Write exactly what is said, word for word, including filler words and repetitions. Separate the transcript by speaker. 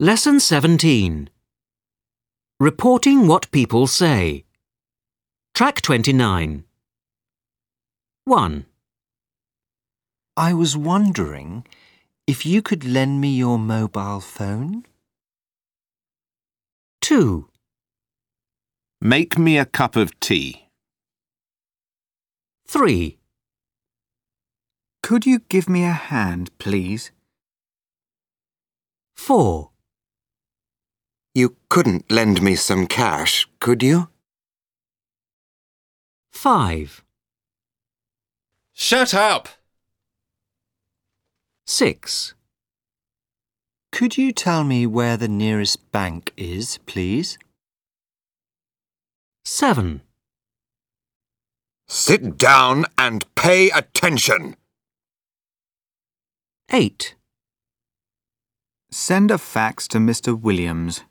Speaker 1: Lesson seventeen. Reporting what people say. Track twenty-nine. one.
Speaker 2: I was wondering if you could lend me your mobile phone?
Speaker 1: two.
Speaker 3: Make me a cup of tea.
Speaker 1: three.
Speaker 2: Could you give me a hand, please?
Speaker 1: four.
Speaker 4: You couldn't lend me some cash, could you?
Speaker 1: five.
Speaker 3: Shut up!
Speaker 1: six.
Speaker 2: Could you tell me where the nearest bank is, please?
Speaker 1: seven.
Speaker 4: Sit down and pay attention.
Speaker 1: eight.
Speaker 2: Send a fax to Mister Williams.